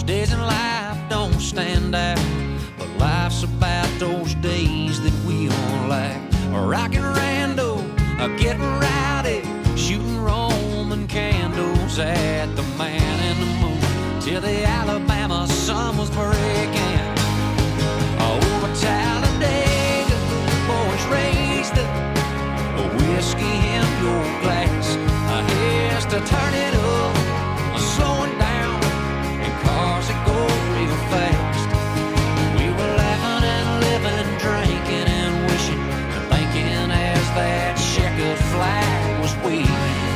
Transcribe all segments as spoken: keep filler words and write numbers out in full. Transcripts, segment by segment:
days in life don't stand out, but life's about those days that we won't lack. Rockin' rando, getting rowdy, shooting Roman candles at the man in the moon till the Alabama sun was breaking. Over Talladega, boys raised up, whiskey in your glass. Here's to turn it up, slowing down, and cars that go real fast. We were laughing and living, drinking and wishing and thinking as that checkered flag was waving.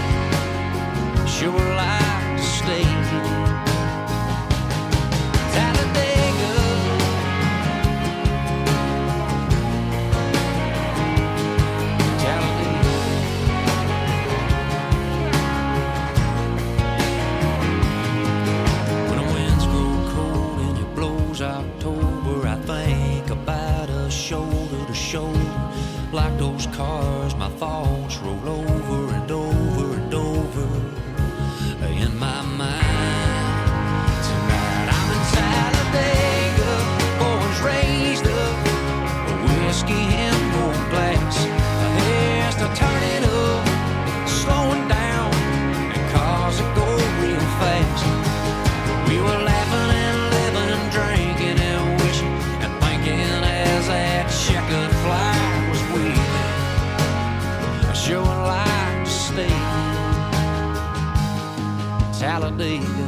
Sure like to stay. Talladega, Talladega. When the winds grow cold and it blows October, I think about us shoulder to shoulder. Like those cars, my thoughts roll over and over and over in my mind. Tonight I'm in Talladega, boys raised up, whiskey in your glass. Here's to turn it up, slowing down, and cars that go real fast. We were laughing and living and drinking and wishing and thinking as that checkered flag was waving. I sure would like to stay. Talladega.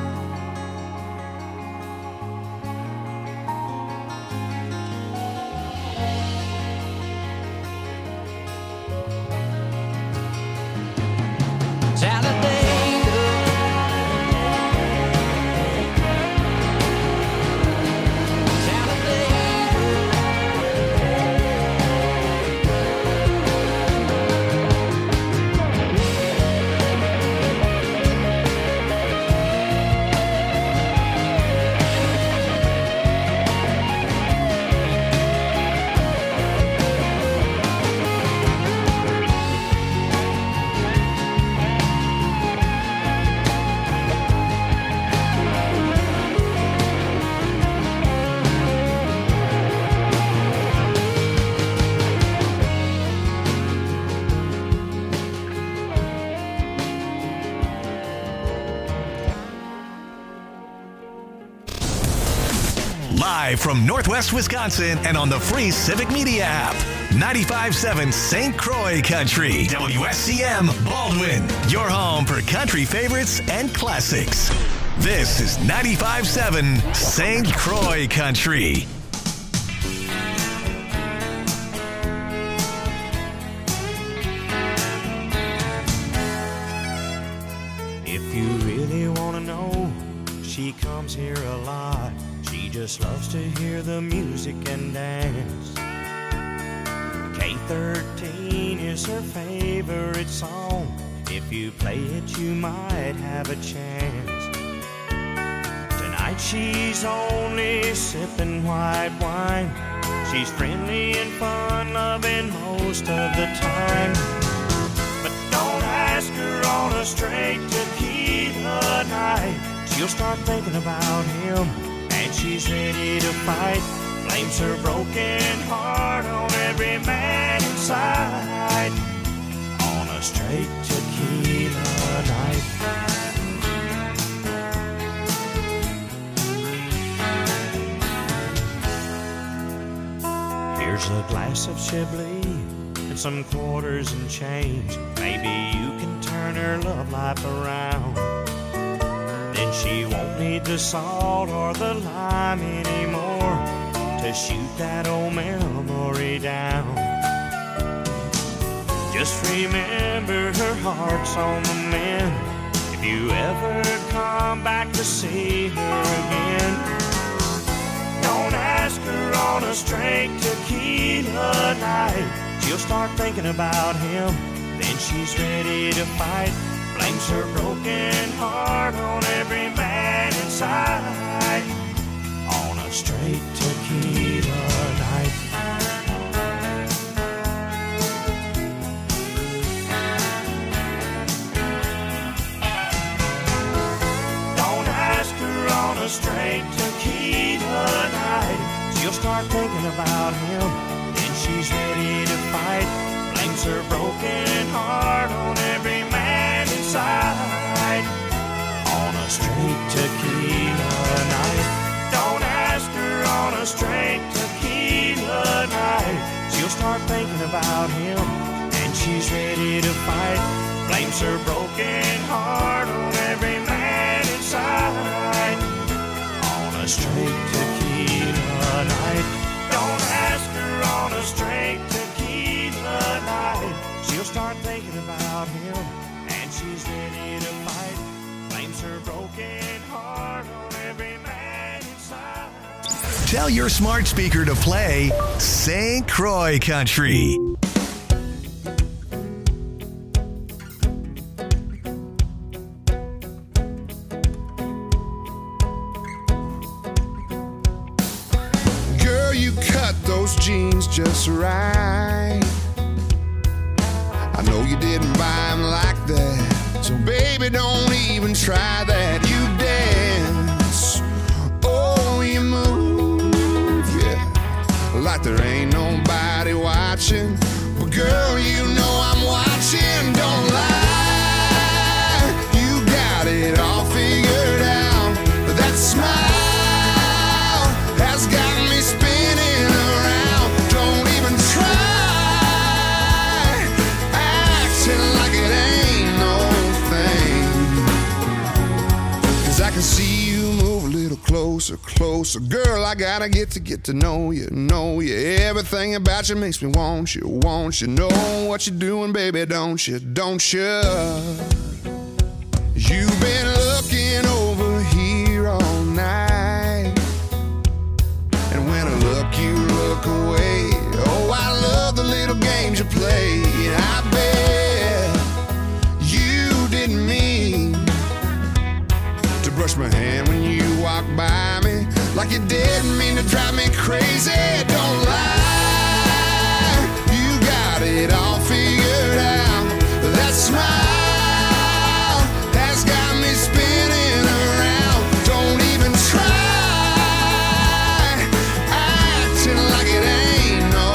Live from Northwest Wisconsin and on the free Civic Media app. ninety-five point seven Saint Croix Country. W S C M Baldwin. Your home for country favorites and classics. This is ninety-five point seven Saint Croix Country. If you really want to know, she comes here a lot. She just loves to hear the music and dance. K thirteen is her favorite song. If you play it, you might have a chance. Tonight she's only sipping white wine. She's friendly and fun-loving most of the time. But don't ask her on a straight tequila night. She'll start thinking about him, and she's ready to fight. Blames her broken heart on every man inside. On a straight tequila night. Here's a glass of Chablis and some quarters and change. Maybe you can turn her love life around. Then she won't need the salt or the lime anymore to shoot that old memory down. Just remember her heart's on the mend if you ever come back to see her again. Don't ask her on a straight tequila night. She'll start thinking about him, then she's ready to fight. Blames her broken heart on every man inside. On a straight tequila night. Don't ask her on a straight tequila night. She'll start thinking about him, then she's ready to fight. Blames her broken heart on every man inside. On a straight tequila night. Don't ask her on a straight tequila night. She'll start thinking about him, and she's ready to fight. Blames her broken heart on every man inside. On a straight tequila night. Don't ask her on a straight tequila night. She'll start thinking about him, and she's ready to fight. Blames her broken heart on every man inside. Tell your smart speaker to play Saint Croix Country. Girl, you cut those jeans just right. I know you didn't buy them like that, so baby, don't even try that. You dance, oh, you move, yeah, like there ain't nobody watching. But girl, you know I'm watching, don't lie. You got it all figured out. That smile has got me spinning around. Don't even try acting like it ain't no thing. Cause I can see you move a little closer, closer. Girl, I gotta get to get to know you, know you. Everything about you makes me want you, want you. Know what you're doing, baby, don't you, don't you? You've been looking over here all night, and when I look, you look away. Oh, I love the little games you play. I bet you didn't mean to brush my hand when you walked by me, like you didn't mean to drive me crazy. Don't lie, you got it all figured out. That smile has got me spinning around. Don't even try acting like it ain't no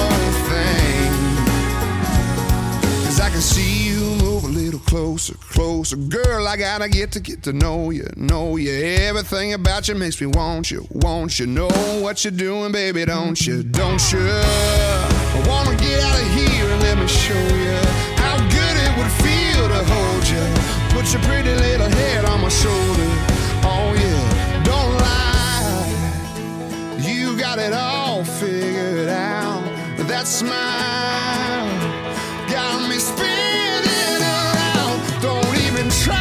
thing. Cause I can see you move a little closer, closer. Girl, I gotta get to get to know you, know you. Everything about you makes me want you, want you. Know what you're doing, baby, don't you, don't you? I wanna get out of here and let me show you how good it would feel to hold you. Put your pretty little head on my shoulder. Oh yeah, don't lie, you got it all figured out. That smile got me spinning around. Don't even try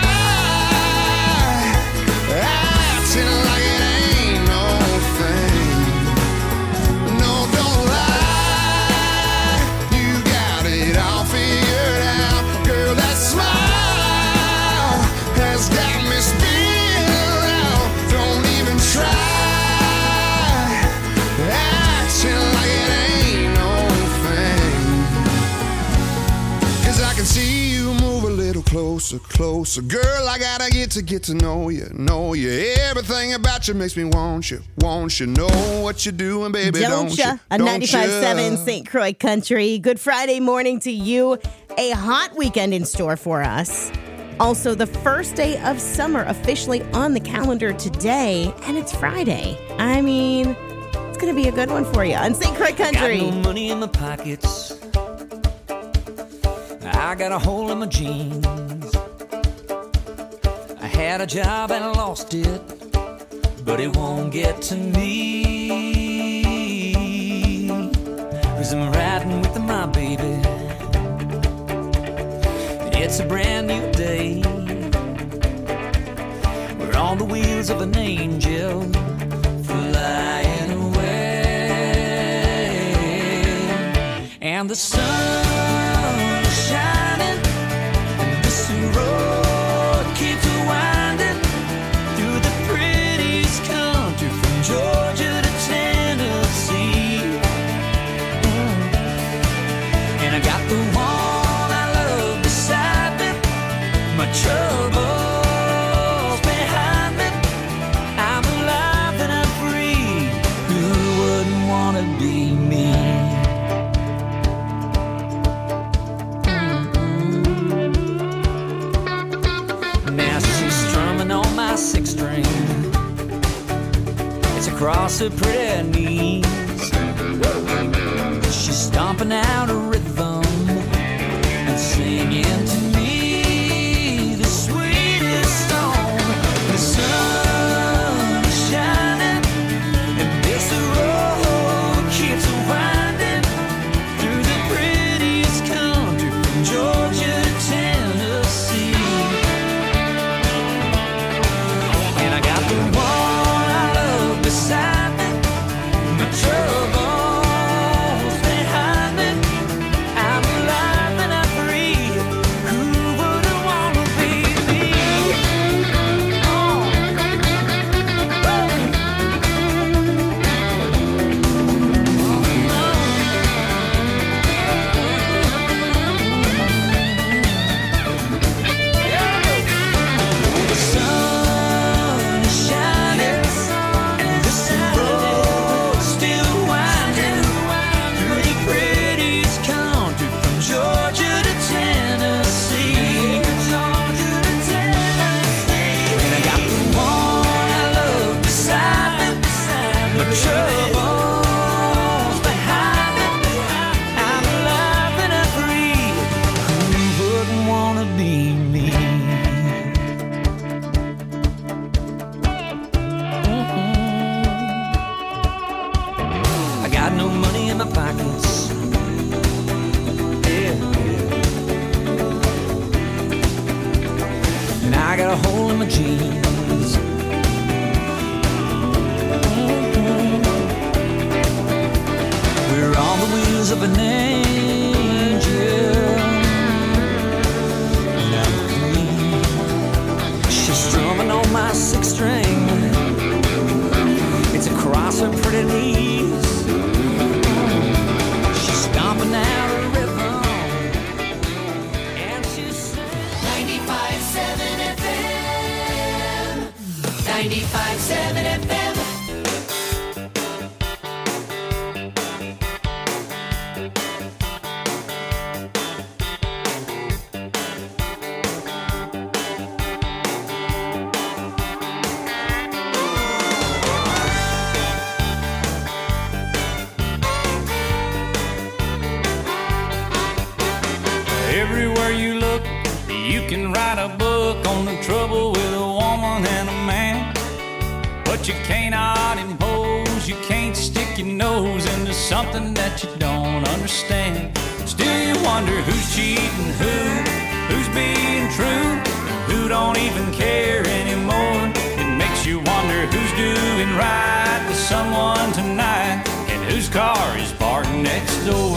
acting like it ain't no thing. No, don't lie, you got it all figured out. Girl, that smile has got me spinning around. Don't even try acting like it ain't no thing. Cause I can see you move a little closer, closer. Girl, I gotta get to get to know you, know you. Everything about you makes me want you, want you. Know what you're doing, baby, don't, Don't you? ya? A ninety-five point seven Saint Croix Country. Good Friday morning to you. A hot weekend in store for us. Also, the first day of summer officially on the calendar today, and it's Friday. I mean, it's going to be a good one for you on Saint Croix Country. Got no money in my pockets. I got a hole in my jeans. I had a job and I lost it, but it won't get to me. Cause I'm riding with my baby. It's a brand new day. We're on the wheels of an angel flying away. And the sun is shining, and this road keeps winding through the prettiest country from Georgia to Tennessee. Mm. And I got the one I love beside me, my troubles behind me. I'm alive. six string. It's across her pretty knees. She's stomping out a rhythm and singing to me the sweetest song. The sun is shining and this road keeps winding through the prettiest country from Georgia to Tennessee. And I got the one I love beside me, my troubles behind me. I'm alive and I'm free. Who wouldn't wanna be me? Oh. The sun is shining and this road still winding through the prettiest country from Georgia to Tennessee. And I got the one I love beside me, my troubles behind me. I'm alive and I'm free. Who wouldn't wanna be me? I got no money in my pockets. Yeah, yeah. And I got a hole in my jeans. We're on the wheels of an angel. And I'm free. She's strumming on my six string. It's across her pretty knees. She's stomping out a rhythm, and she's singing. ninety-five point seven F M. ninety-five point seven F M. Everywhere you look, you can write a book on the trouble with a woman and a man. But you cannot impose, you can't stick your nose into something that you don't understand. Still you wonder who's cheating who, who's being true, who don't even care anymore. It makes you wonder who's doing right with someone tonight, and whose car is parked next door.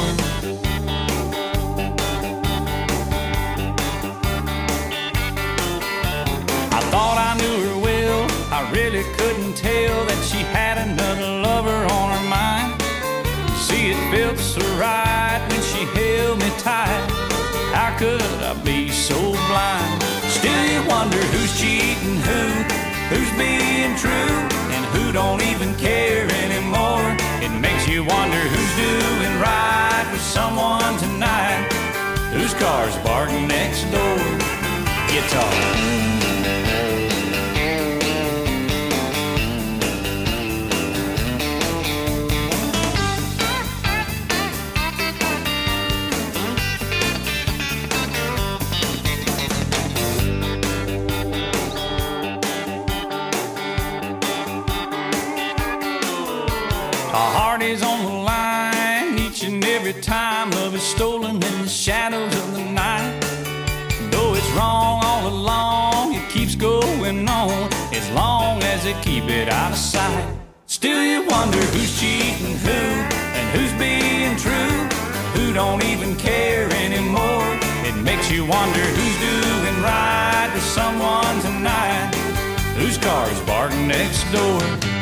I thought I knew her well, I really couldn't tell that she had another lover on her mind. See, it felt so right when she held me tight. How could I be so blind? Still you wonder who's cheating who, who's being true, and who don't even care anymore. It makes you wonder who's doing right with someone tonight, whose car's parked next door. Guitar. Our heart is on the line each and every time love is stolen in the shadows of the night. Though it's wrong all along, it keeps going on as long as they keep it out of sight. Still you wonder who's cheating who, and who's being true, who don't even care anymore. It makes you wonder who's doing right with someone tonight, whose car's parked next door.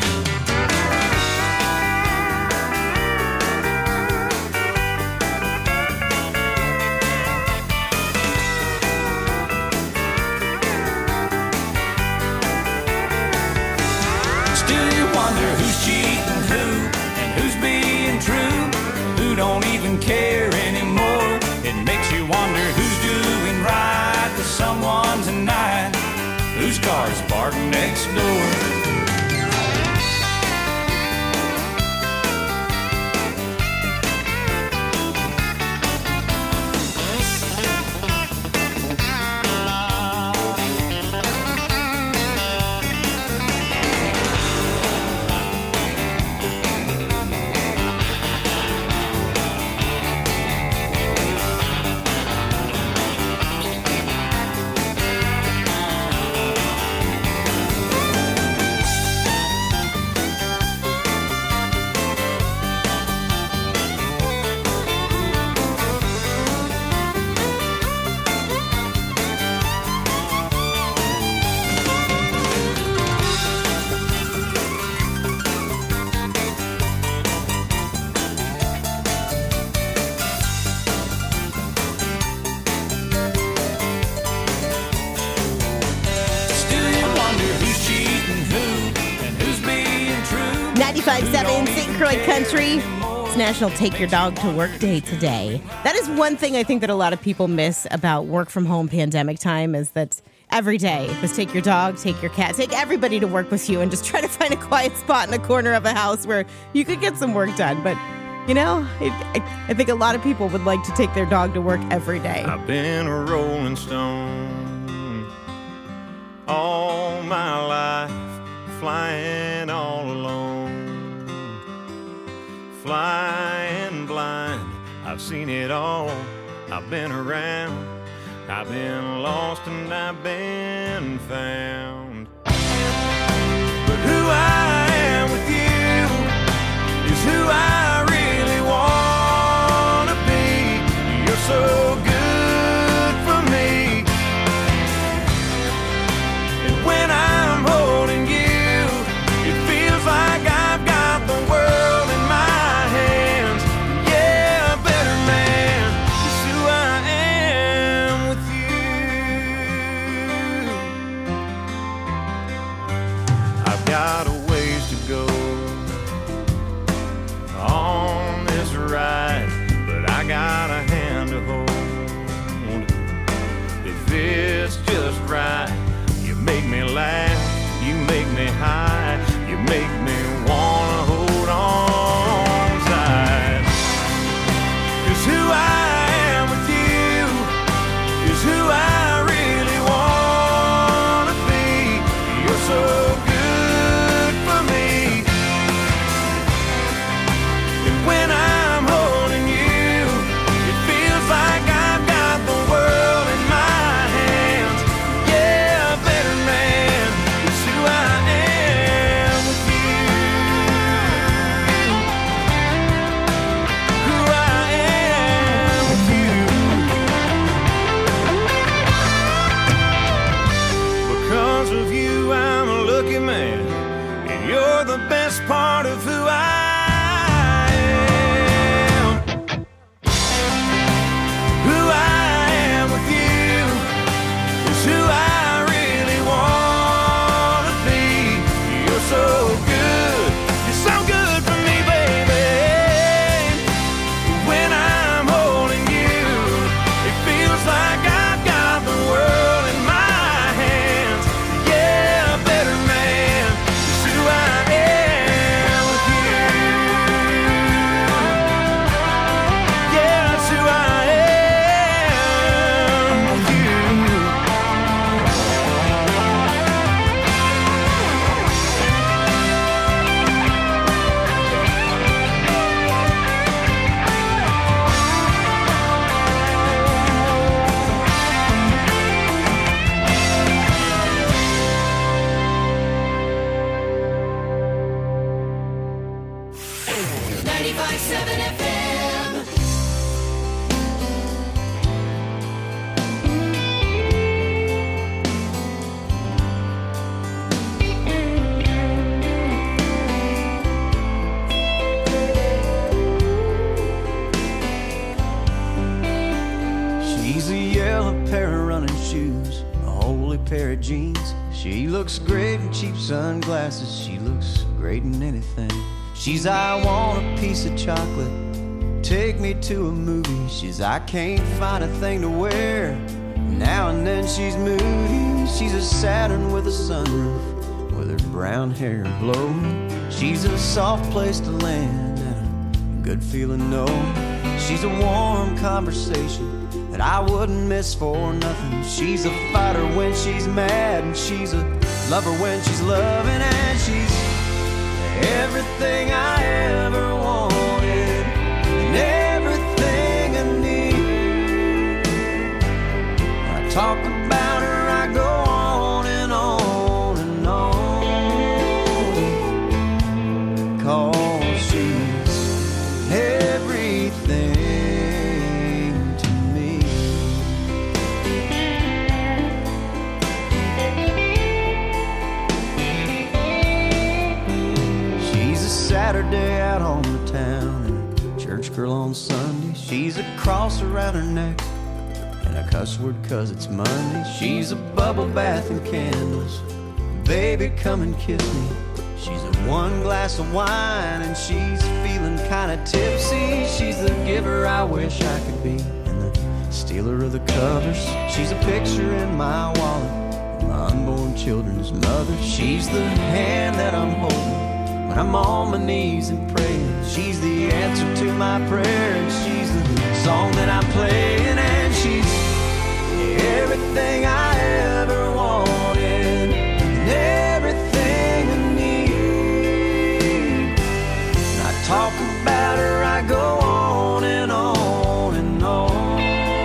Wonder who's cheating who, and who's being true, who don't even care anymore. It makes you wonder who's doing right with someone tonight, whose car's parked parked next door. ninety-five point seven Saint Croix Country. It's National Take Your Dog to Work Day today. That is one thing I think that a lot of people miss about work from home pandemic time is that every day is take your dog, take your cat, take everybody to work with you and just try to find a quiet spot in a corner of a house where you could get some work done. But, you know, it, I, I think a lot of people would like to take their dog to work every day. I've been a rolling stone all my life, flying all alone, flying blind. I've seen it all, I've been around, I've been lost and I've been found. But who I am with you is who I really want to be. You're so good for me, and when I'm holding you, it feels like I've got the world in my hands. Yeah, a better man is who I am with you. I've got a ways to go on this ride, but I got a hand to hold. If it's just right, you make me laugh, you make me high, you make me wanna hold on tight. 'Cause who I am with you is who I really wanna be. You're so good for me, and when I'm holding you, it feels like I've got the world in my hands. Yeah, a better man is who I am with you. Who I am with you. Because of you, I'm a lucky man, and you're the best part of who I am. Who I am with you is who I really want to be. You're so good, you're so good for me, baby. When I'm holding you, it feels like I've got the world in my hands. Yeah, a better man is who I am with you. Yeah, that's who I am with you. ninety-five point seven F M. She's a yellow pair of running shoes, a holy pair of jeans. She looks great in cheap sunglasses. She looks great in anything. She's I want a piece of chocolate, take me to a movie. She's I can't find a thing to wear. Now and then she's moody. She's a Saturn with a sunroof, with her brown hair blowing. She's a soft place to land and a good feeling, no. She's a warm conversation that I wouldn't miss for nothing. She's a fighter when she's mad, and she's a lover when she's loving, and she's everything I ever wanted and everything I need. When I talk about her, I go on and on and on, 'cause she's everything to me. She's a Saturday out on the town and a church girl on Sunday. She's a cross around her neck and a cuss word 'cause it's Monday. She's a bubble bath and candles, baby come and kiss me. She's a one glass of wine and she's feeling kinda tipsy. She's the giver I wish I could be and the stealer of the covers. She's a picture in my wallet, my unborn children's mother. She's the hand that I'm holding when I'm on my knees and praying. She's the answer to my prayer, and she's the song that I'm playing, and she's everything I ever wanted and everything I need. When I talk about her, I go on and on and on,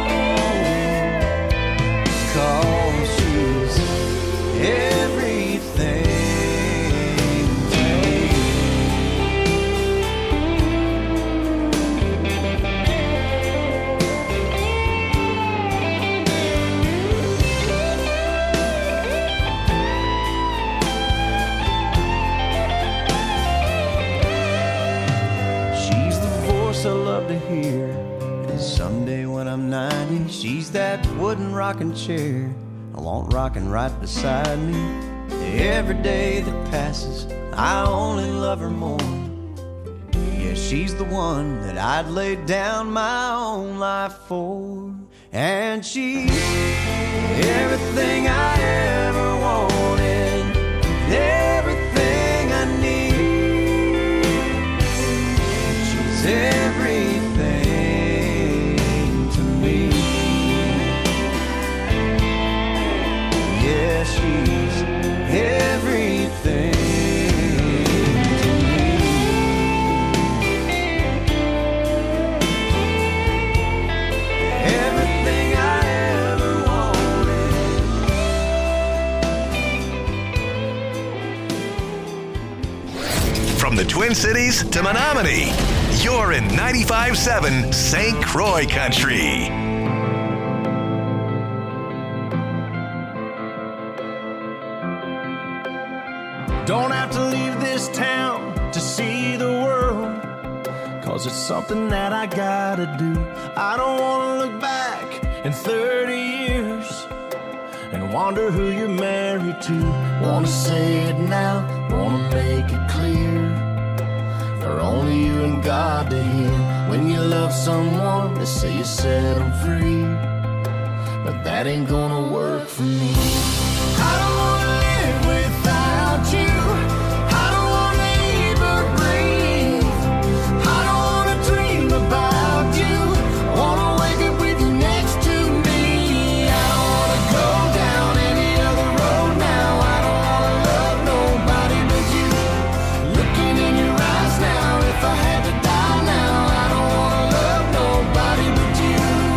'cause she's everything. I love to hear, and someday when I'm ninety, she's that wooden rocking chair I want rocking right beside me. Every day that passes, I only love her more. Yeah, she's the one that I'd lay down my own life for, and she's everything I ever wanted, everything I need. She's everything to me. Yeah, she's everything to me. Everything I ever wanted. From the Twin Cities to Menominee, you're in ninety-five seven Saint Croix Country. Don't have to leave this town to see the world, 'cause it's something that I gotta do. I don't wanna look back in thirty years and wonder who you're married to. Wanna say it now, wanna make it clear, for only you and God to hear. When you love someone, they say you set them free, but that ain't gonna work for me. I don't wanna live without you. I don't wanna even breathe. I don't wanna dream about you. I wanna wake up with you next to me. I don't wanna go down any other road now. I don't wanna love nobody but you. Looking in your eyes now, if I had to die now, I don't wanna love nobody but you.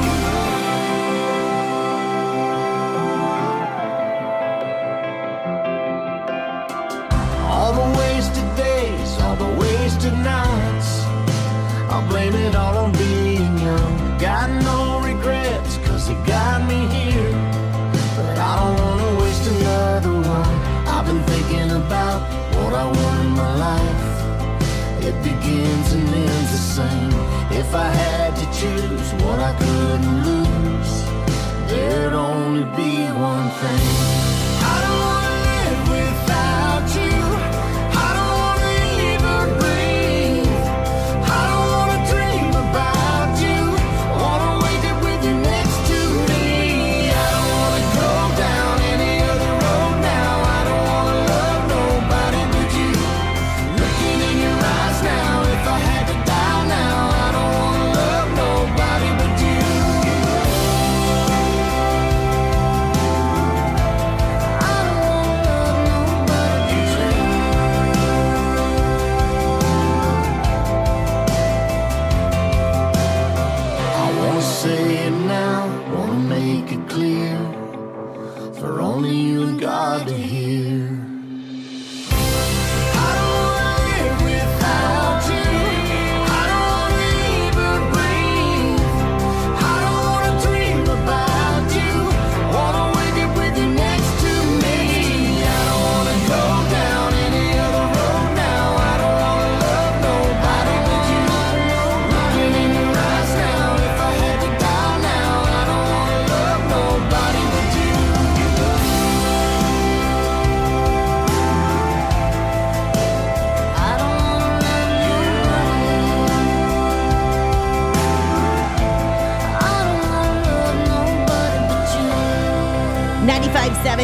All the wasted days, all the wasted nights, I'll blame it all on being young. Got no regrets, 'cause it got me here, but I don't wanna waste another one. I've been thinking about what I want in my life. It begins and ends the same. If I had to choose what I couldn't lose, there'd only be one thing. I don't wanna live without you. I don't wanna even breathe. I don't wanna dream about you. I wanna wake up with you next to me. I don't wanna go down any other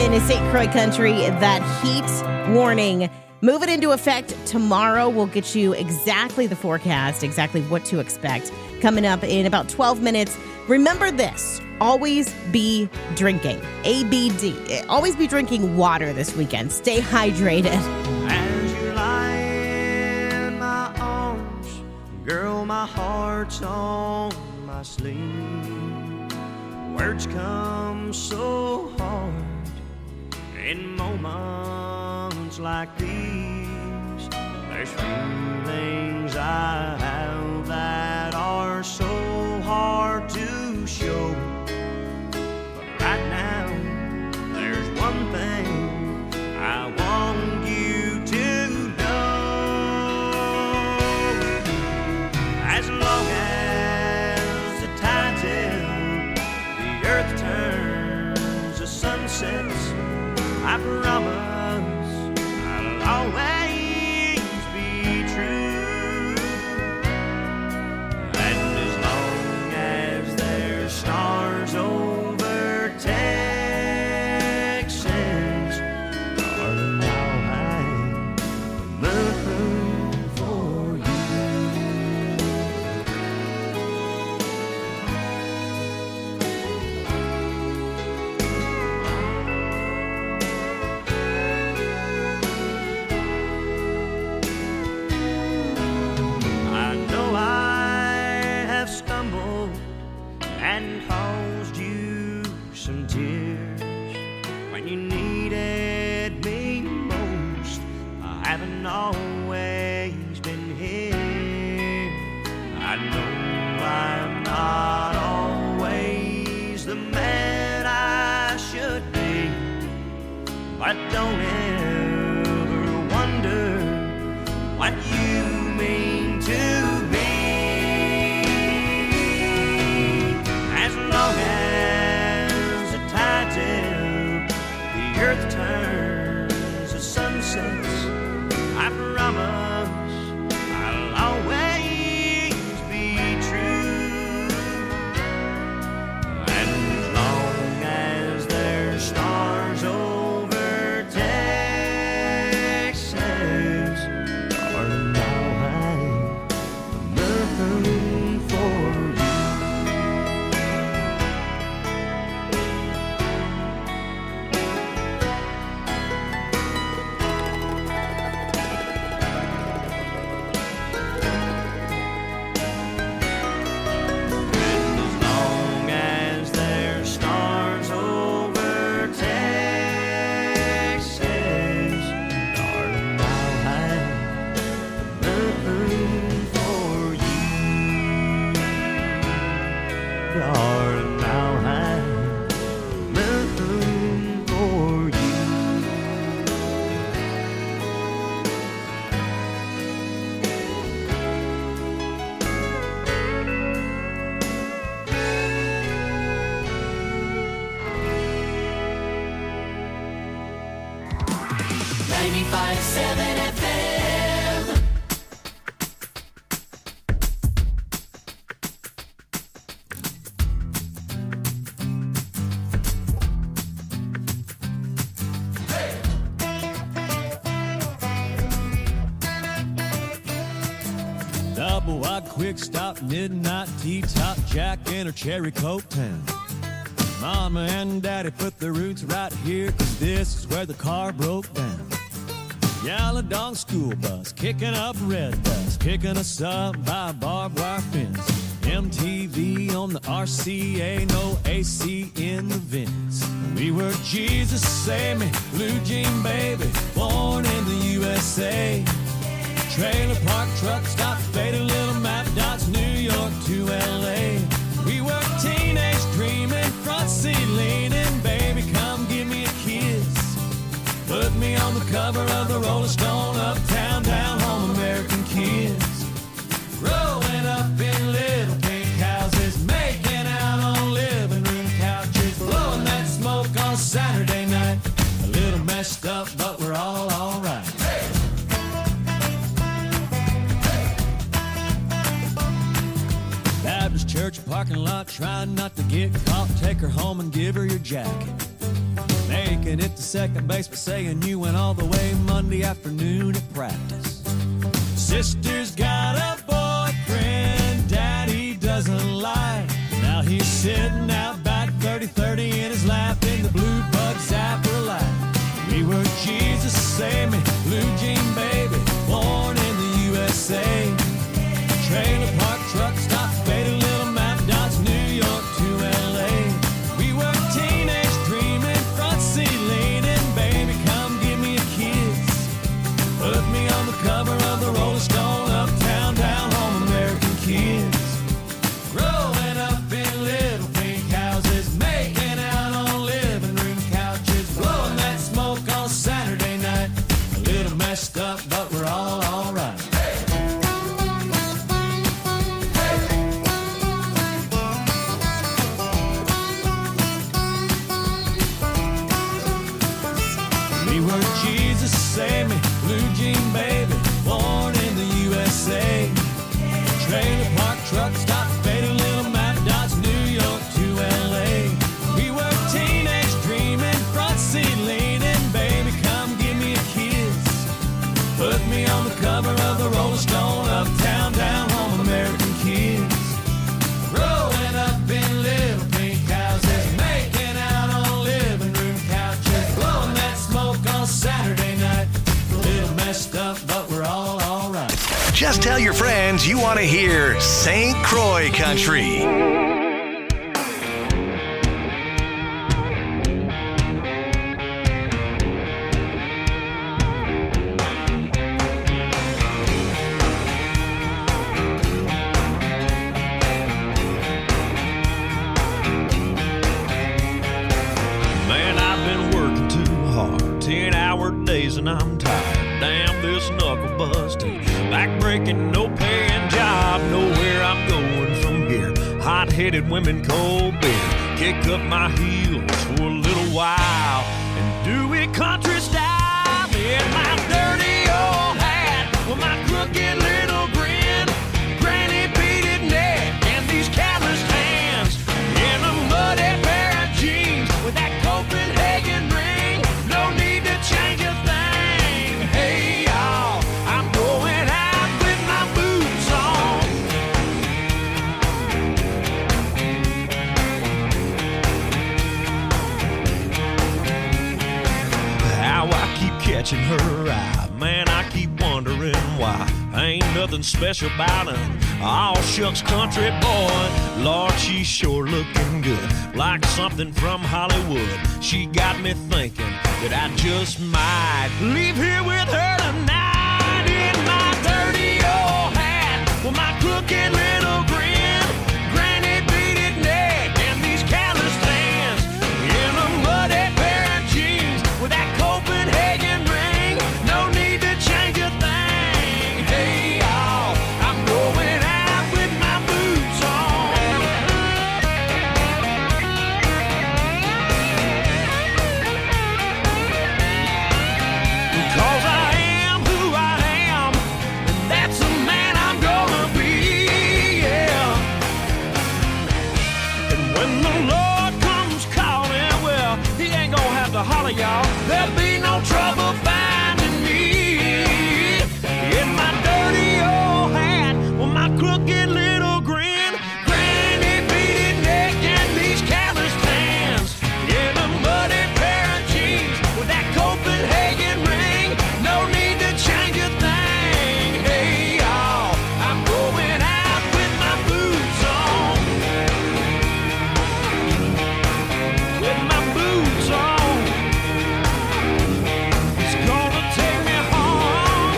seven is Saint Croix Country. That heat warning moving into effect tomorrow. We'll get you exactly the forecast, exactly what to expect coming up in about twelve minutes. Remember this, always be drinking. A B D. Always be drinking water this weekend. Stay hydrated. As you lie in my arms, girl, my heart's on my sleeve. Words come so hard in moments like these. There's feelings I have that are so hard to show. But right now, there's one thing I want you to know. As long as the tide's in, the earth turns, the sun sets, I promise I'll always be true. And as long as there's stars over Texas, darling, I'll hang the moon for you. I know I have stumbled and caused you some tears when you needed me most. I haven't always been here. I know I'm not always the man I should be, but don't ever wonder what you mean to me. As long as the tide's in, the earth turns, the sun sets, I promise I'll always be true. And as long as there's stars over Texas, darling, I'll hang the moon for you. And as long as there's stars over Texas, darling, I'll hang the moon for you. Darling, I'll hang the moon for you. ninety-five seven F M. Double wide quick stop, midnight tea top, Jack in her cherry coke town. Mama and daddy put their roots right here, cause this is where the car broke down. Yellow dog school bus, kicking up red dust, picking us up by a barbed wire fence. M T V on the R C A, no A C in the vents. We were Jesus Save Me, Blue Jean Baby, born in the U S A. Trailer park truck stop, faded little map dots, New York to L A. We were teenage dreaming, front seat leaning, baby, come give me a kiss. Put me on the cover of the Rolling Stone, uptown, down home, American kids. Growing up in little pink houses, making out on living room couches, blowing that smoke on Saturday night. A little messed up, but we're all alright. Baptist church parking lot, trying not to get caught. Take her home and give her your jacket. Made making it to second base, but saying you went all the way Monday afternoon at practice. Sister's got a boyfriend Daddy doesn't like. Now he's sitting out back thirty thirty in his lap in the blue bug zapper light. We were Jesus, save me, blue jean baby, born in the U S A. Trailer park truck stop, faded little map dots, New York to L A. We were teenage dreaming, front seat leaning, baby, come give me a kiss. Put me on the cover of the Rolling Stone, uptown, down home, American kids. Growing up in little pink houses, making out on living room couches, blowing that smoke on Saturday night. A little messed up, but we're all alright. We were Jesus, save me, blue jean baby, born in the U S A. Trailer park truck stop, faded little map dots, New York to L A. We were teenage dreaming, front seat leaning, baby, come give me a kiss. Put me on the cover of the Rolling Stone, uptown, down home, American kids. Growing up in little pink houses, making out on living room couches, blowing that smoke on Saturday night. A little messed up, but we're all alright. Just tell your friends you want to hear Saint Croix Country. Man, I've been working too hard, ten hour days and I'm tired. Damn this knuckle busting, back breaking, no paying job, know where I'm going from here. Hot-headed women, cold beer, kick up my heels for a little while and do it country style. In my dirty old hat with my crooked little grin, granny beaded neck and these calloused hands, in a muddy pair of jeans with that Copenhagen ring, no need to change a thing. Hey y'all, I'm going out with my boots on. How I keep catching her eye, man, I keep wondering why. Ain't nothing special about her, all shucks country boy. Lord, she's sure looking good, like something from Hollywood. She got me thinking that I just might leave here with her tonight. In my dirty old hat with my crooked little grin, granny beaded neck and these calloused hands, in a muddy pair of jeans with that Copenhagen ring, no need to change a thing. Hey y'all, I'm going out with my boots on. Because I am who I am, and that's the man I'm gonna be, yeah. And when the Lord comes calling, well, he ain't gonna have to holler, y'all. There'll be no trouble finding me. In my dirty old hat with my crooked little grin, granny beaded neck and these calloused hands, in a muddy pair of jeans with that Copenhagen ring, no need to change a thing. Hey y'all, I'm going out with my boots on. With my boots on. It's gonna take me home.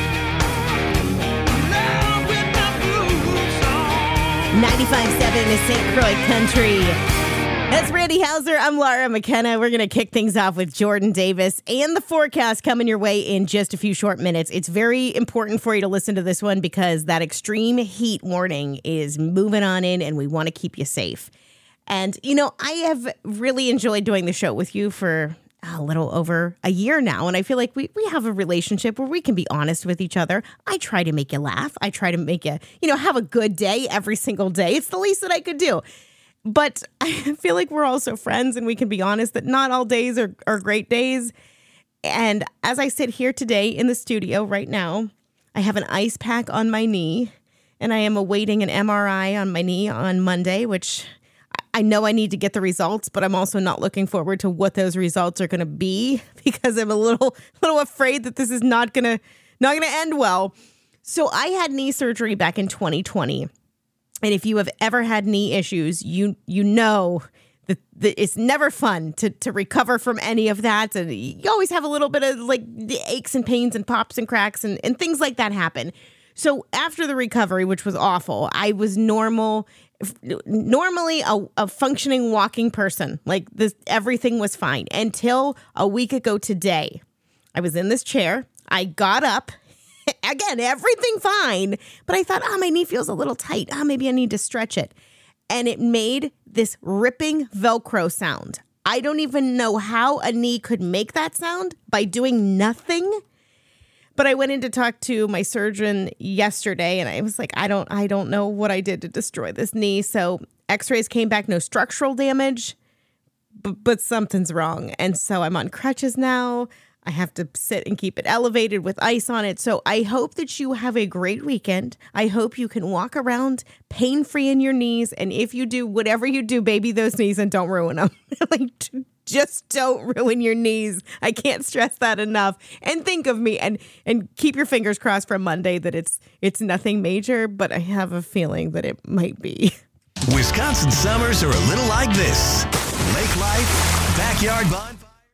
Now with my boots on. ninety-five point seven is Saint Croix Country. That's Randy Hauser. I'm Laura McKenna. We're going to kick things off with Jordan Davis and the forecast coming your way in just a few short minutes. It's very important for you to listen to this one because that extreme heat warning is moving on in and we want to keep you safe. And, you know, I have really enjoyed doing the show with you for a little over a year now. And I feel like we, we have a relationship where we can be honest with each other. I try to make you laugh. I try to make you, you know, have a good day every single day. It's the least that I could do. But I feel like we're also friends and we can be honest that not all days are, are great days. And as I sit here today in the studio right now, I have an ice pack on my knee and I am awaiting an M R I on my knee on Monday, which I know I need to get the results, but I'm also not looking forward to what those results are going to be because I'm a little, little afraid that this is not going to, not going to end well. So I had knee surgery back in twenty twenty. And if you have ever had knee issues, you, you know that, that it's never fun to, to recover from any of that. And you always have a little bit of like the aches and pains and pops and cracks and, and things like that happen. So after the recovery, which was awful, I was normal normally a, a functioning walking person. Like this, everything was fine until a week ago today. I was in this chair. I got up. Again, everything fine. But I thought, oh, my knee feels a little tight. Oh, maybe I need to stretch it. And it made this ripping Velcro sound. I don't even know how a knee could make that sound by doing nothing. But I went in to talk to my surgeon yesterday and I was like, I don't I don't know what I did to destroy this knee. So x-rays came back, no structural damage, but, but something's wrong. And so I'm on crutches now. I have to sit and keep it elevated with ice on it. So I hope that you have a great weekend. I hope you can walk around pain-free in your knees. And if you do, whatever you do, baby those knees and don't ruin them. Like, just don't ruin your knees. I can't stress that enough. And think of me and and keep your fingers crossed for Monday that it's it's nothing major, but I have a feeling that it might be. Wisconsin summers are a little like this. Lake life, backyard bonfire.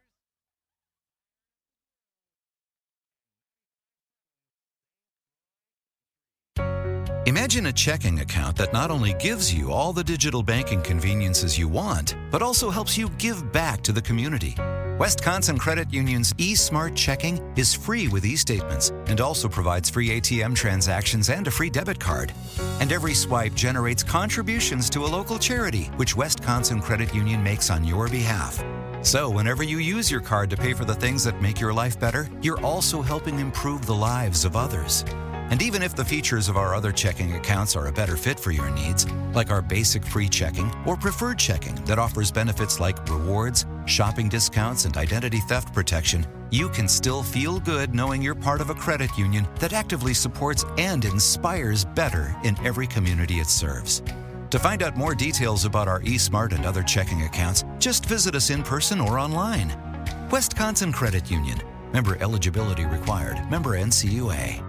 Imagine a checking account that not only gives you all the digital banking conveniences you want, but also helps you give back to the community. Wisconsin Credit Union's eSmart Checking is free with e-statements and also provides free A T M transactions and a free debit card. And every swipe generates contributions to a local charity, which Wisconsin Credit Union makes on your behalf. So whenever you use your card to pay for the things that make your life better, you're also helping improve the lives of others. And even if the features of our other checking accounts are a better fit for your needs, like our basic free checking or preferred checking that offers benefits like rewards, shopping discounts, and identity theft protection, you can still feel good knowing you're part of a credit union that actively supports and inspires better in every community it serves. To find out more details about our eSmart and other checking accounts, just visit us in person or online. Wisconsin Credit Union. Member eligibility required. Member N C U A.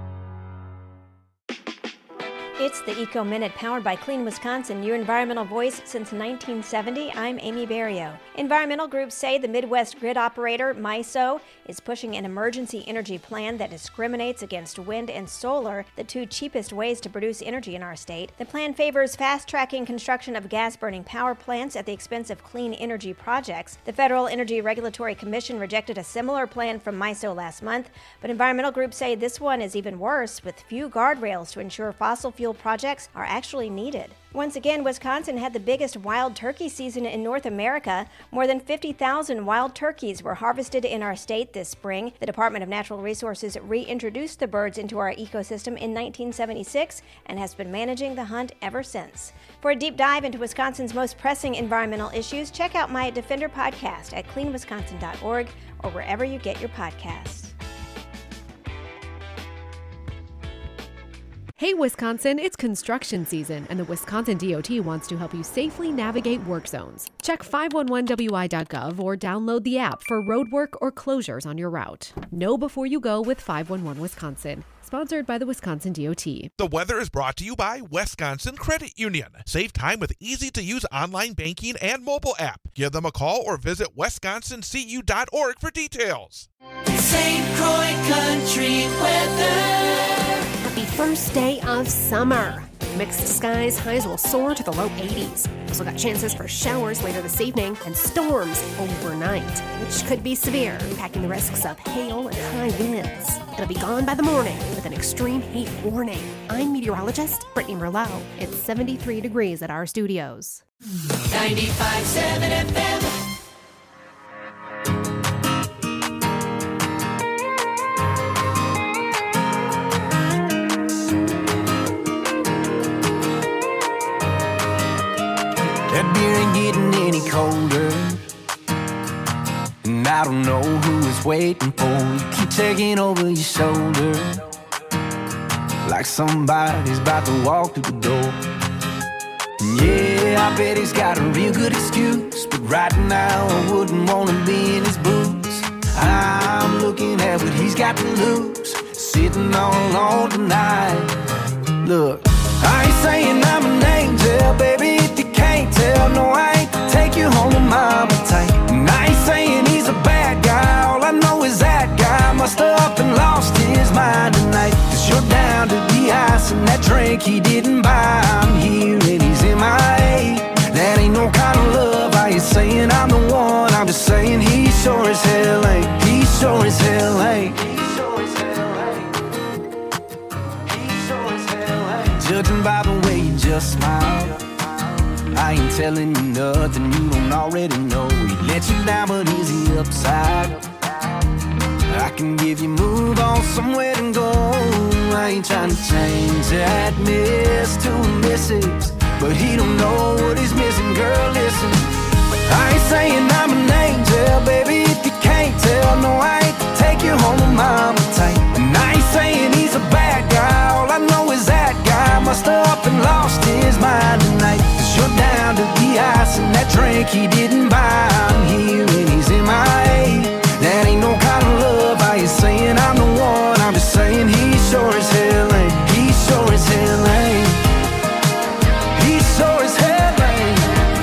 It's the Eco Minute powered by Clean Wisconsin, your environmental voice since nineteen seventy. I'm Amy Barrio. Environmental groups say the Midwest grid operator, MISO, is pushing an emergency energy plan that discriminates against wind and solar, the two cheapest ways to produce energy in our state. The plan favors fast-tracking construction of gas-burning power plants at the expense of clean energy projects. The Federal Energy Regulatory Commission rejected a similar plan from MISO last month, but environmental groups say this one is even worse, with few guardrails to ensure fossil fuel projects are actually needed. Once again, Wisconsin had the biggest wild turkey season in North America. More than fifty thousand wild turkeys were harvested in our state this spring. The Department of Natural Resources reintroduced the birds into our ecosystem in nineteen seventy-six and has been managing the hunt ever since. For a deep dive into Wisconsin's most pressing environmental issues, check out my Defender podcast at clean wisconsin dot org or wherever you get your podcasts. Hey Wisconsin, it's construction season, and the Wisconsin D O T wants to help you safely navigate work zones. Check five one one W I dot gov or download the app for road work or closures on your route. Know before you go with five one one Wisconsin. Sponsored by the Wisconsin D O T. The weather is brought to you by Wisconsin Credit Union. Save time with easy-to-use online banking and mobile app. Give them a call or visit wisconsin c u dot org for details. Saint Croix Country weather. Happy first day of summer. Mixed skies, highs will soar to the low eighties. Also got chances for showers later this evening and storms overnight, which could be severe, packing the risks of hail and high winds. It'll be gone by the morning with an extreme heat warning. I'm meteorologist Brittany Merlot. It's seventy-three degrees at our studios. ninety-five point seven F M. here ain't getting any colder. And I don't know who is waiting for you. Keep taking over your shoulder, like somebody's about to walk through the door. And yeah, I bet he's got a real good excuse, but right now I wouldn't wanna be in his boots. I'm looking at what he's got to lose, sitting all alone tonight. Look, I ain't saying I'm an angel, baby, if you can't tell. No, I ain't to take you home with mama tight. And I ain't saying he's a bad guy, all I know is that guy must have up and lost his mind tonight. Cause you're down to the ice and that drink he didn't buy. I'm here and he's M I A. That ain't no kind of love. I ain't saying I'm the one, I'm just saying he sure as hell ain't. He sure as hell ain't. Judging by the way you just smile, I ain't telling you nothing you don't already know. He let you down, but is he upside? I can give you move on somewhere and go. I ain't trying to change that miss to a missus, but he don't know what he's missing. Girl, listen, I ain't saying I'm an angel, baby, if you can't tell. No, I ain't to take you home with mama tight. And I ain't saying he's a bad guy, all I know is that guy must have up and lost his mind tonight. Cause you're down to the ice and that drink he didn't buy. I'm here and he's M I A. That ain't no kind of love. I ain't saying I'm the one, I'm just saying he sure as hell ain't. He sure as hell ain't. He sure as hell ain't.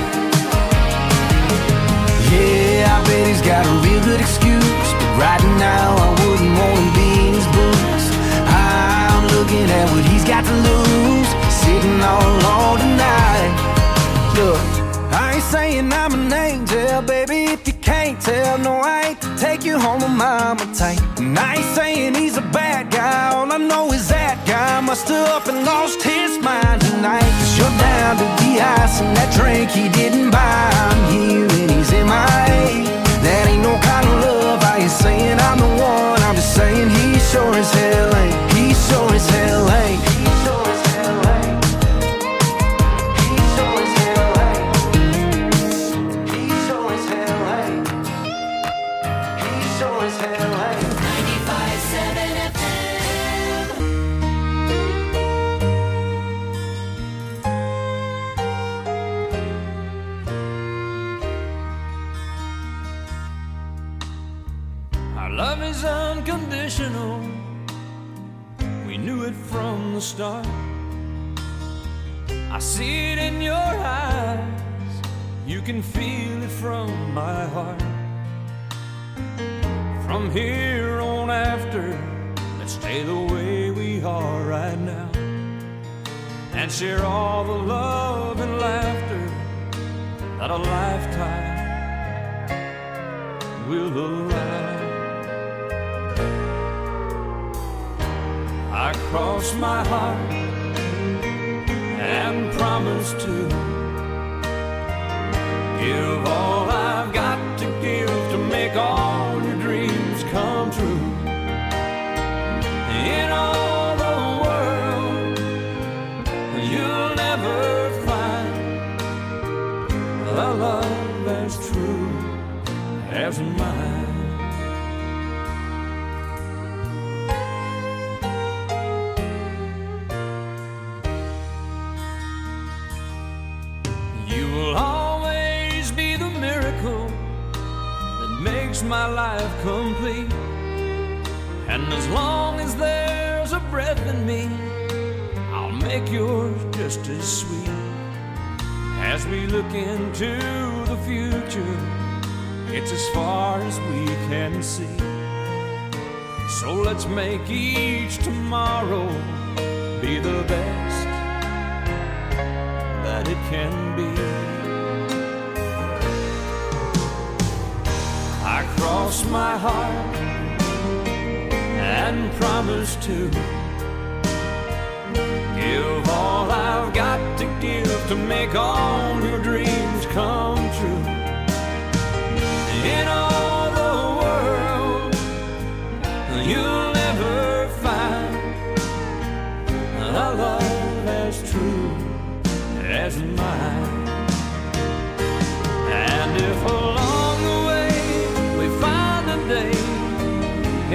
Yeah, I bet he's got a real good excuse, but right now I wouldn't wanna be in his boots. I'm looking at what he's got to lose, sitting all alone tonight. Look, I ain't saying I'm an angel, baby, if you can't tell. No, I ain't to take you home with mama tight. And I ain't saying he's a bad guy, all I know is that guy must have up and lost his mind tonight. Cause you're down to the ice and that drink he didn't buy. I'm here and he's M I A. That ain't no kind of love. I ain't saying I'm the one, I'm just saying he sure as hell ain't. He sure as hell ain't. He sure as hell ain't. He sure as hell ain't. He sure as hell ain't. He sure as hell ain't. ninety-five point seven F M. Our love is unconditional. We knew it from the start. I see it in your eyes. You can feel it from my heart. From here on after, let's stay the way we are right now, and share all the love and laughter that a lifetime will allow. I cross my heart and promise to give all I've got to give to make all your dreams come true. In all the world, you'll never find a love as true as mine. My life complete, and as long as there's a breath in me, I'll make yours just as sweet. As we look into the future, it's as far as we can see. So let's make each tomorrow be the best that it can be. I cross my heart and promise to give all I've got to give to make all your dreams come true. In all the world, you'll never find a love as true as mine.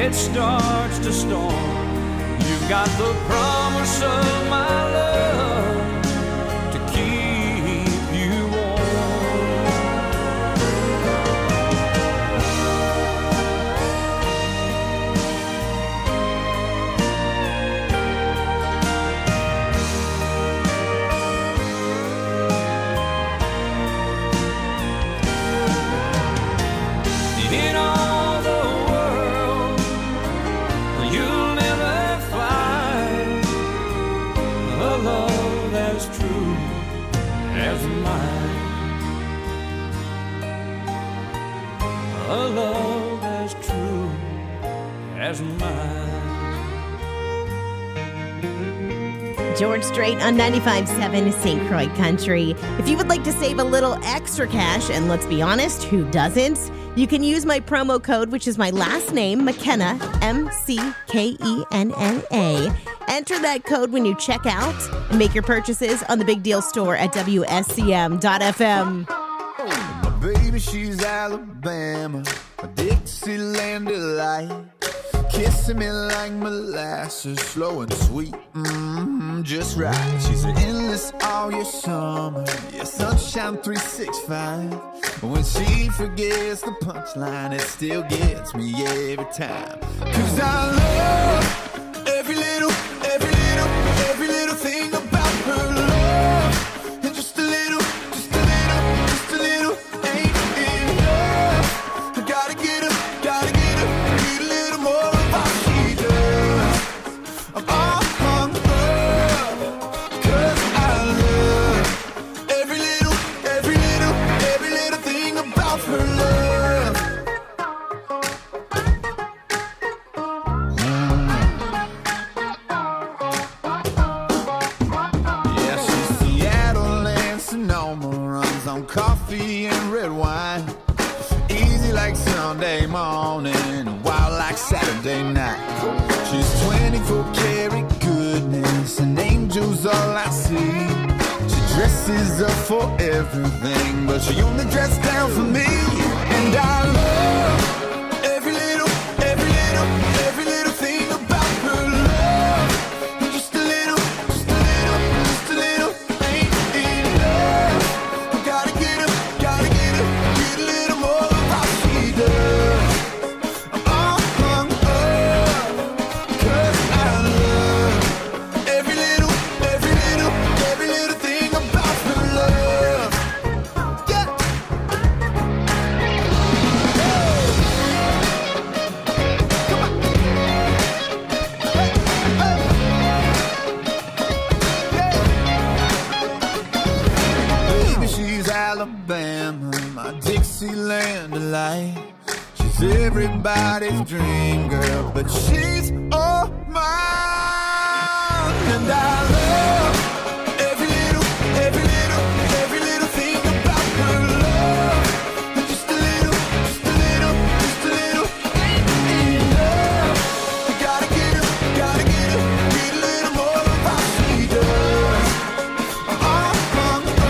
it starts to storm, you've got the promise of my love to keep you warm. In all the world, you'll never find a love as true as mine. A love as true as mine. George Strait on ninety-five point seven Saint Croix Country. If you would like to save a little extra cash, and let's be honest, who doesn't? You can use my promo code, which is my last name, McKenna, M C K E N N A. Enter that code when you check out and make your purchases on the Big Deal Store at W S C M dot F M. My baby, she's Alabama, a Dixieland delight. Kissing me like molasses, slow and sweet, mm-hmm, just right. She's an endless all year summer, yeah, sunshine three sixty-five. But when she forgets the punchline, it still gets me every time. Cause I love every little, every little, every little thing about her love. And just a little, just a little, just a little ain't enough. I gotta get her, gotta get her, need a little more. I'm all hung up, cause I love every little, every little, every little thing about her love. Mm. Yeah, she's Seattle and Sonoma, runs on coffee and red wine. Easy like Sunday morning, wild like Saturday night. She's twenty-four karat goodness, and angels all I see. She dresses up for everything, but she only dresses down for me. And I love every little, every little, every little thing about her love. And just a little, just a little, just a little ain't enough. I gotta get her, gotta get her, get a little more of how she does. I'm all hung up. Alabama, my Dixieland delight. She's everybody's dream girl, but she's all mine. And I love every little, every little, every little thing about her love. And just a little, just a little, just a little ain't enough. I gotta get her, gotta get her, get a little more of how she does. I'm all hung up.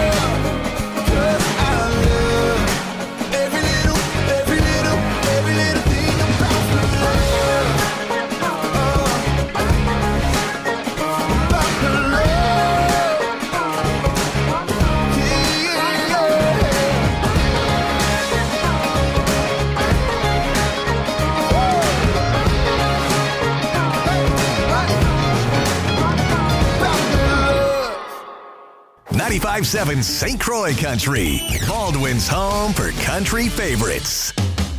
ninety-five point seven Saint Croix Country, Baldwin's home for country favorites.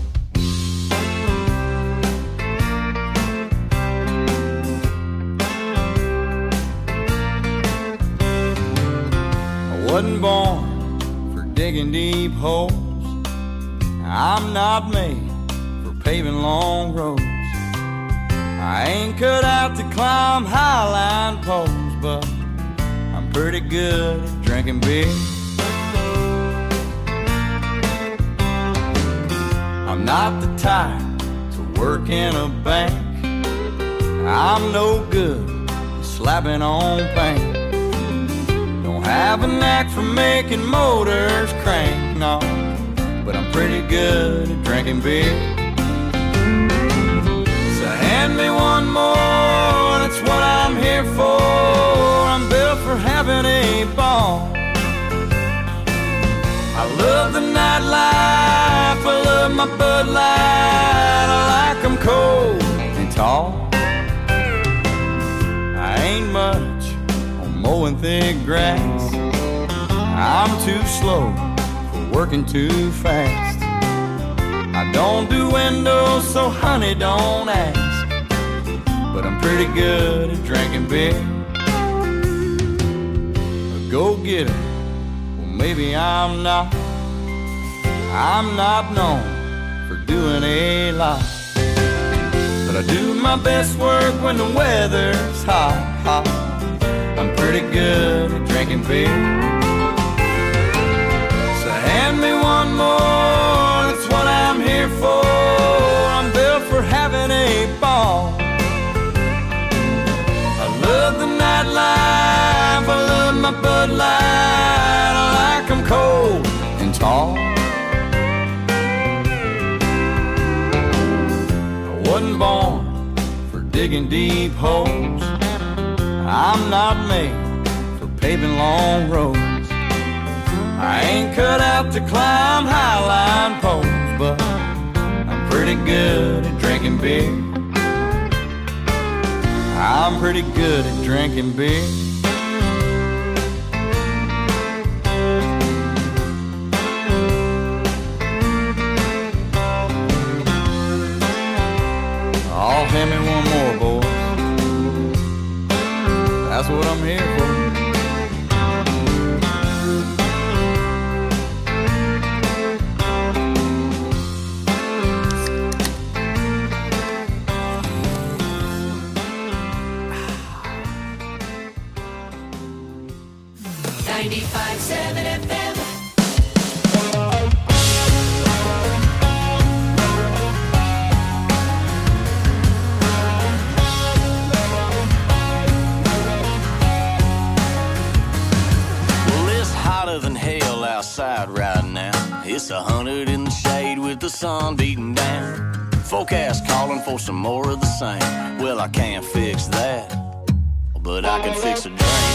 I wasn't born for digging deep holes. I'm not made for paving long roads. I ain't cut out to climb highline poles, but I'm pretty good at drinking beer. I'm not the type to work in a bank. I'm no good at slapping on paint. Don't have a knack for making motors crank, no, but I'm pretty good at drinking beer. love my Bud Light. I like them cold and tall. I ain't much on mowing thick grass. I'm too slow for working too fast. I don't do windows, so honey, don't ask. But I'm pretty good at drinking beer. A go-getter, well maybe I'm not. I'm not known for doing a lot. But I do my best work when the weather's hot, hot. I'm pretty good at drinking beer. So hand me one more, that's what I'm here for. I'm built for having a ball. I love the nightlife, I love my Bud Light. I like them cold and tall. Wasn't born for digging deep holes. I'm not made for paving long roads. I ain't cut out to climb highline poles, but I'm pretty good at drinking beer. I'm pretty good at drinking beer. Oh, hand me one more, boys. That's what I'm here for. ninety-five seven F M. Than hell outside right now. It's a hundred in the shade with the sun beating down. Forecast calling for some more of the same. Well, I can't fix that, but I can fix a drink.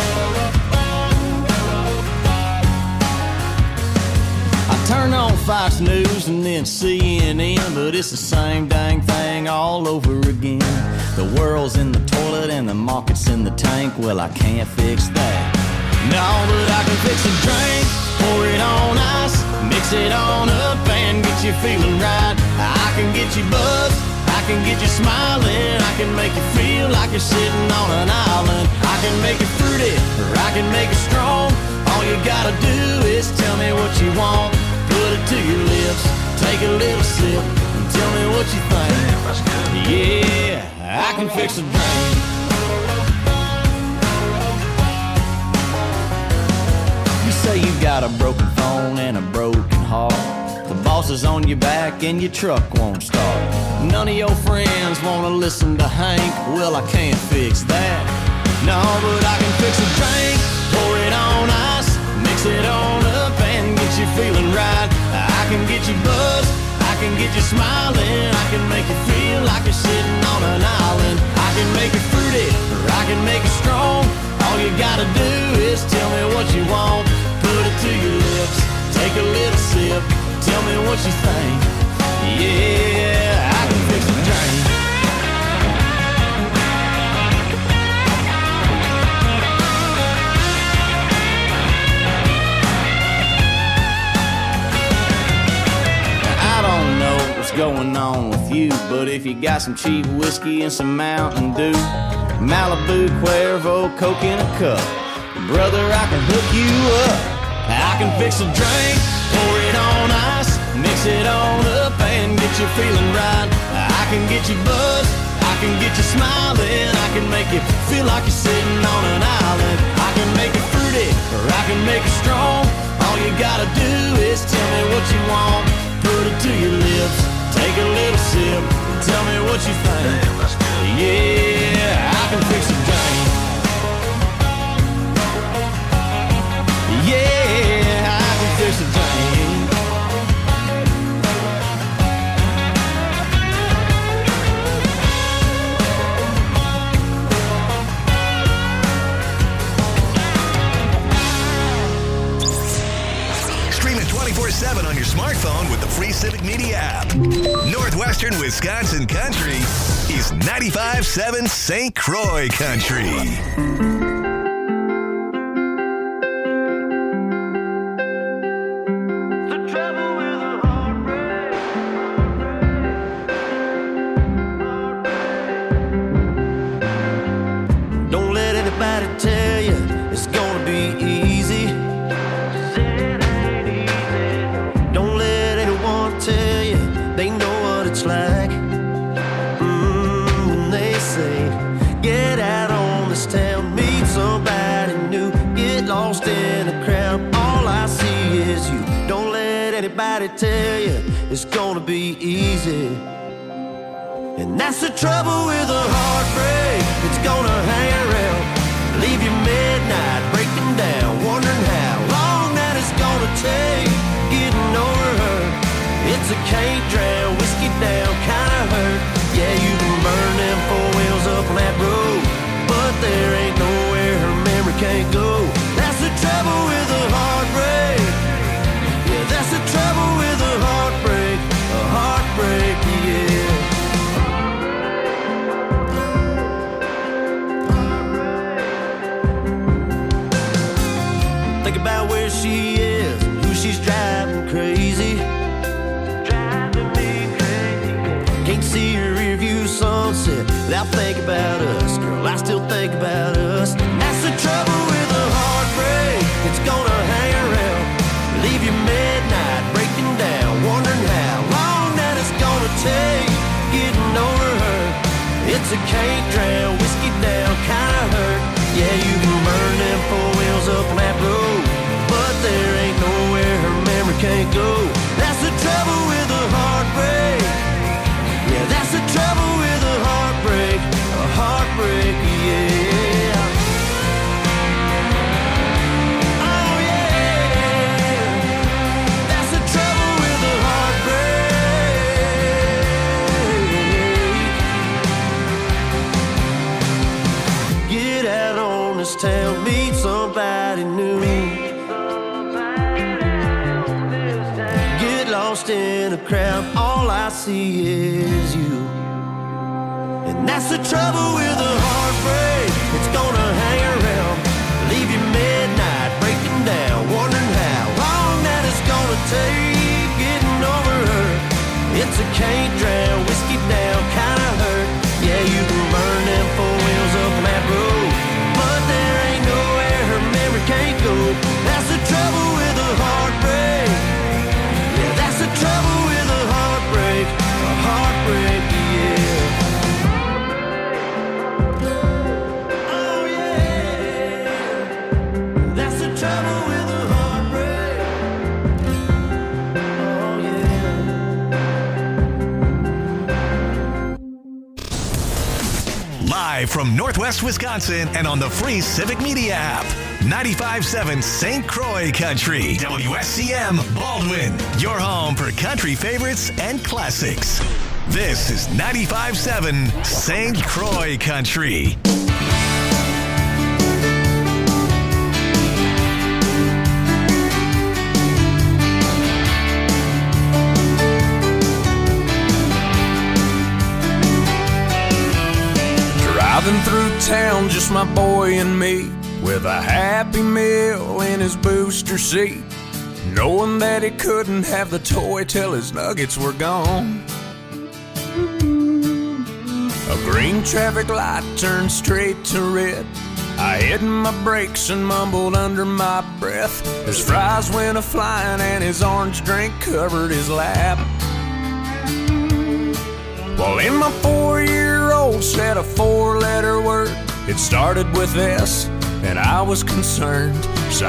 I turn on Fox News and then C N N, but it's the same dang thing all over again. The world's in the toilet and the market's in the tank. Well, I can't fix that. No, but I can fix a drink, pour it on ice, mix it on up and get you feeling right. I can get you buzzed, I can get you smiling, I can make you feel like you're sitting on an island. I can make it fruity, or I can make it strong. All you gotta do is tell me what you want. Put it to your lips, take a little sip, and tell me what you think. Yeah, I can fix a drink. You say you got a broken phone and a broken heart. The boss is on your back and your truck won't start. None of your friends wanna listen to Hank. Well, I can't fix that. No, but I can fix a drink, pour it on ice, mix it on up and get you feeling right. I can get you buzzed, I can get you smiling, I can make you feel like you're sitting on an island. I can make it fruity, or I can make it strong. All you gotta do is tell me what you want. Put it to your lips, take a little sip, tell me what you think. Yeah, I can fix a drink. I don't know what's going on with you, but if you got some cheap whiskey and some Mountain Dew, Malibu, Cuervo, Coke in a cup, brother, I can hook you up. I can fix a drink, pour it on ice, mix it on up and get you feeling right. I can get you buzzed, I can get you smiling, I can make you feel like you're sitting on an island. I can make it fruity, or I can make it strong. All you gotta do is tell me what you want. Put it to your lips, take a little sip, tell me what you think. Yeah, I can fix a drink. Yeah, I can fix a drink. Stream it twenty-four seven on your smartphone with the free Civic Media app. Northwestern Wisconsin Country is ninety-five point seven Saint Croix Country. Don't let anybody tell you it's gonna be easy. Don't let anyone tell you they know what it's like. Mm, when they say, get out on this town, meet somebody new, get lost in the crowd, all I see is you. Don't let anybody tell you it's gonna be easy. And that's the trouble with a heartbreak. It's gonna hang around, leave you midnight, breaking down, wondering how long that it's gonna take getting over her. It's a can't drown, whiskey down kind of hurt. Yeah, you can burn them four wheels up on that road, but there ain't nowhere her memory can't go. That's the trouble with a heartbreak. Yeah, that's the trouble with a heartbreak. A heartbreak, yeah. Think about where she is, who she's driving crazy. Driving me crazy. Can't see her rear view sunset without thinking about us. Girl, I still think about us. That's the trouble with a heartbreak. It's gonna hang around, leave you midnight, breaking down, wondering how long that it's gonna take getting over her. It's a can't drown, whiskey down kind of hurt. Yeah, you can burn them four wheels up on that road, but there ain't nowhere her memory can't go. That's the trouble with a heartbreak. Yeah, that's the trouble with a heartbreak. A heartbreak, yeah. Oh yeah, that's the trouble with a heartbreak. Get out on this town, meet somebody new. Get lost in a crowd, all I see is you. And that's the trouble with a heartbreak. It's gonna hang around, leave you midnight, breaking down, wondering how long that it's gonna take getting over her. It's a can't drown, whiskey down kind of hurt. Yeah, you can burn them four wheels up on that road, but there ain't nowhere her memory can't go. That's the trouble with a heartbreak. Yeah, that's the trouble with a heartbreak. A heartbreak, yeah. Oh yeah, that's the trouble with a heartbreak. Oh yeah. Live from Northwest Wisconsin and on the free Civic Media app. ninety-five point seven Saint Croix Country. W S C M Baldwin. Your home for country favorites and classics. This is ninety-five point seven Saint Croix Country. Driving through town, just my boy and me, with a Happy Meal in his booster seat, knowing that he couldn't have the toy till his nuggets were gone. A green traffic light turned straight to red. I hit my brakes and mumbled under my breath. His fries went a-flying and his orange drink covered his lap. Well, in my four-year-old said a four-letter word. It started with S, and I was concerned. So